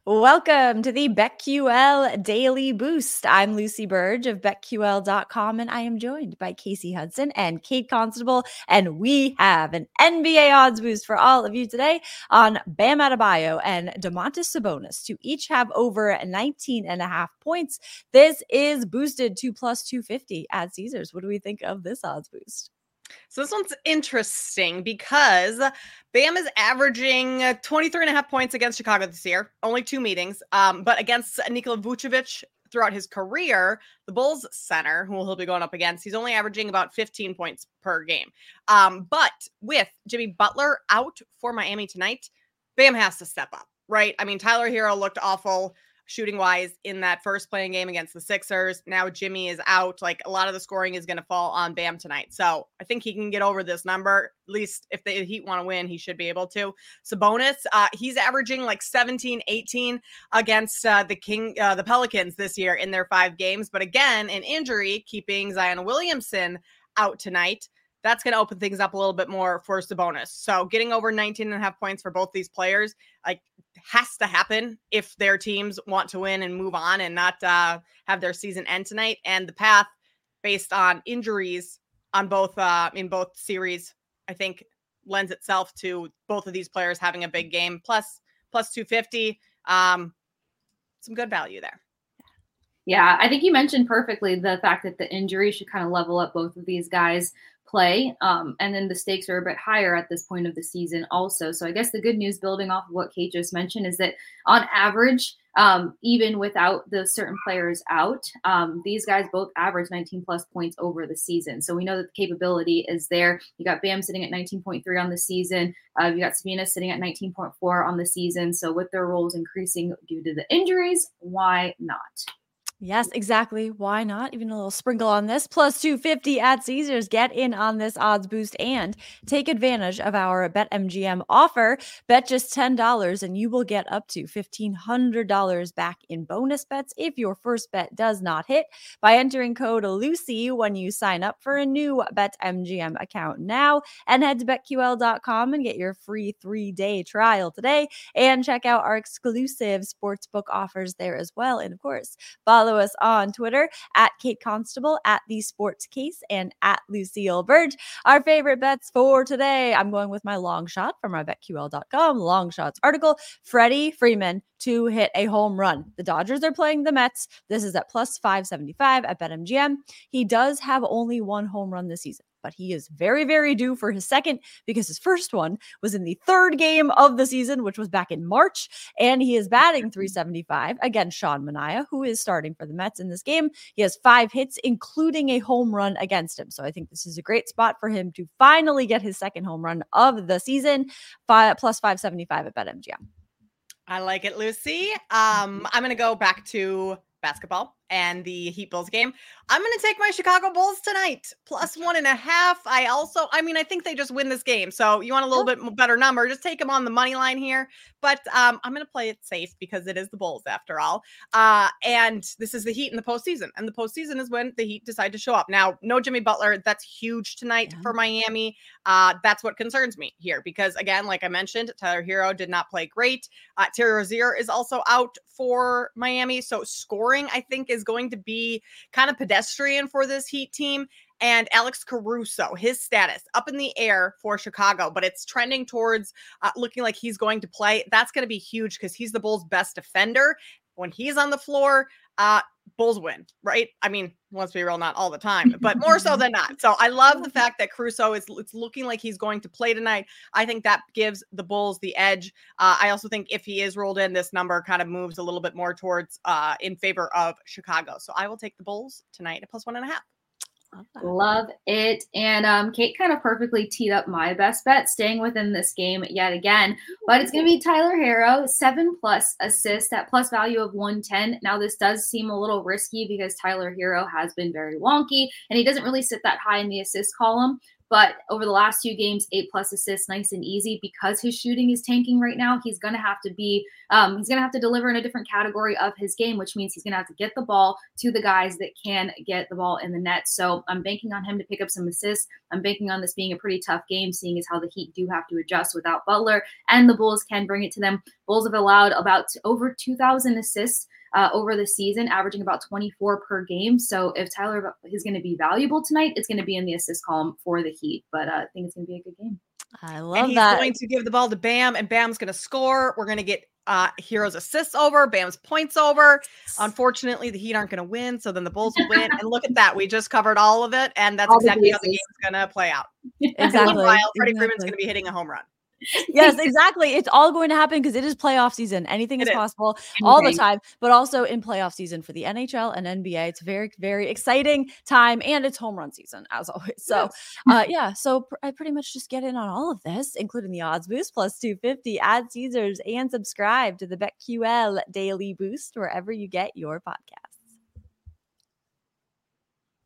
Welcome to the BetQL Daily Boost. I'm Lucy Burge of BetQL.com, and I am joined by Casey Hudson and Kate Constable, and we have an NBA odds boost for all of you today on Bam Adebayo and Domantas Sabonis to each have over 19.5 points. This is boosted to plus 250 at Caesars. What do we think of this odds boost? So this one's interesting because Bam is averaging 23.5 points against Chicago this year, only 2 meetings. But against Nikola Vucevic throughout his career, the Bulls center, who he'll be going up against, he's only averaging about 15 points per game. But with Jimmy Butler out for Miami tonight, Bam has to step up, right? I mean, Tyler Hero looked awful shooting wise in that first playing game against the Sixers. Now Jimmy is out. Like, a lot of the scoring is going to fall on Bam tonight. So I think he can get over this number. At least if the Heat want to win, he should be able to. Sabonis, he's averaging like 17, 18 against the Pelicans this year in their 5 games. But again, an injury keeping Zion Williamson out tonight. That's going to open things up a little bit more for Sabonis. So getting over 19.5 points for both these players, like, has to happen if their teams want to win and move on and not have their season end tonight. And the path based on injuries on both in both series, I think lends itself to both of these players having a big game. Plus 250, some good value there. Yeah, I think you mentioned perfectly the fact that the injury should kind of level up both of these guys' play. And then the stakes are a bit higher at this point of the season also. So I guess the good news, building off of what Kate just mentioned, is that on average, even without the certain players out, these guys both average 19 plus points over the season. So we know that the capability is there. You got Bam sitting at 19.3 on the season. You got Sabonis sitting at 19.4 on the season. So with their roles increasing due to the injuries, why not? Yes, exactly. Why not? Even a little sprinkle on this. Plus 250 at Caesars. Get in on this odds boost and take advantage of our BetMGM offer. Bet just $10 and you will get up to $1,500 back in bonus bets if your first bet does not hit by entering code Lucy when you sign up for a new BetMGM account now. And head to BetQL.com and get your free 3-day trial today. And check out our exclusive sportsbook offers there as well. And of course, follow us on Twitter at Kate Constable, at The Sports Case, and at Lucille Burge. Our favorite bets for today, I'm going with my long shot from our BetQL.com long shots article. Freddie Freeman to hit a home run. The Dodgers are playing the Mets. This is at plus 575 at BetMGM. He does have only 1 home run this season, but he is very, very due for his second because his first one was in the 3rd game of the season, which was back in March, and he is batting .375 against Sean Manaea, who is starting for the Mets in this game. He has 5 hits, including a home run against him. So I think this is a great spot for him to finally get his second home run of the season. Plus 575 at BetMGM. I like it, Lucy. I'm going to go back to basketball and the Heat Bulls game. I'm going to take my Chicago Bulls tonight, plus 1.5. I think they just win this game. So you want a little bit better number, just take them on the money line here. But I'm going to play it safe because it is the Bulls after all. And this is the Heat in the postseason. And the postseason is when the Heat decide to show up. Now, no Jimmy Butler. That's huge tonight for Miami. That's what concerns me here because, again, like I mentioned, Tyler Hero did not play great. Terry Rozier is also out for Miami. So scoring, I think, is going to be kind of pedestrian for this Heat team. And Alex Caruso, his status up in the air for Chicago, but it's trending towards looking like he's going to play. That's going to be huge because he's the Bulls' best defender. When he's on the floor, Bulls win, right? I mean, let's be real, not all the time, but more so than not. So I love the fact that Caruso it's looking like he's going to play tonight. I think that gives the Bulls the edge. I also think if he is rolled in, this number kind of moves a little bit more towards in favor of Chicago. So I will take the Bulls tonight at plus 1.5. Love it. And Kate kind of perfectly teed up my best bet, staying within this game yet again. But it's going to be Tyler Hero, 7+ assists at plus value of 110. Now, this does seem a little risky because Tyler Hero has been very wonky, and he doesn't really sit that high in the assist column. But over the last 2 games, 8+ assists, nice and easy. Because his shooting is tanking right now, he's going to have to be, he's going to have to deliver in a different category of his game, which means he's going to have to get the ball to the guys that can get the ball in the net. So I'm banking on him to pick up some assists. I'm banking on this being a pretty tough game, seeing as how the Heat do have to adjust without Butler, and the Bulls can bring it to them. Bulls have allowed about over 2,000 assists over the season, averaging about 24 per game. So if Tyler is going to be valuable tonight, it's going to be in the assist column for the Heat. But I think it's going to be a good game. I love and he's that. going to give the ball to Bam, and Bam's going to score. We're going to get Herro's assists over, Bam's points over. Unfortunately, the Heat aren't going to win, so then the Bulls will win. And look at that. We just covered all of it, and that's exactly how the game's going to play out. Exactly. Meanwhile, Freddie Freeman's going to be hitting a home run. Yes, exactly. It's all going to happen because it is playoff season. Anything is possible all the time, but also in playoff season for the NHL and NBA. It's a very, very exciting time, and it's home run season as always. So, so I pretty much just get in on all of this, including the odds boost plus 250 at Caesars, and subscribe to the BetQL Daily Boost wherever you get your podcast.